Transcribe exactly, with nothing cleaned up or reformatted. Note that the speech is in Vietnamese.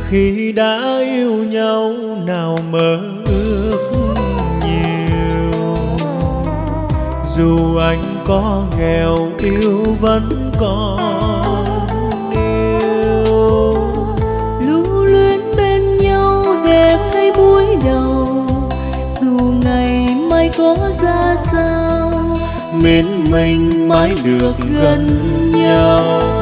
khi đã yêu nhau nào mơ ước nhiều. Dù anh có nghèo yêu vẫn còn yêu. Lưu luyến bên nhau đẹp hay buổi đầu, dù ngày mai có ra sao, miễn mình mãi được gần nhau.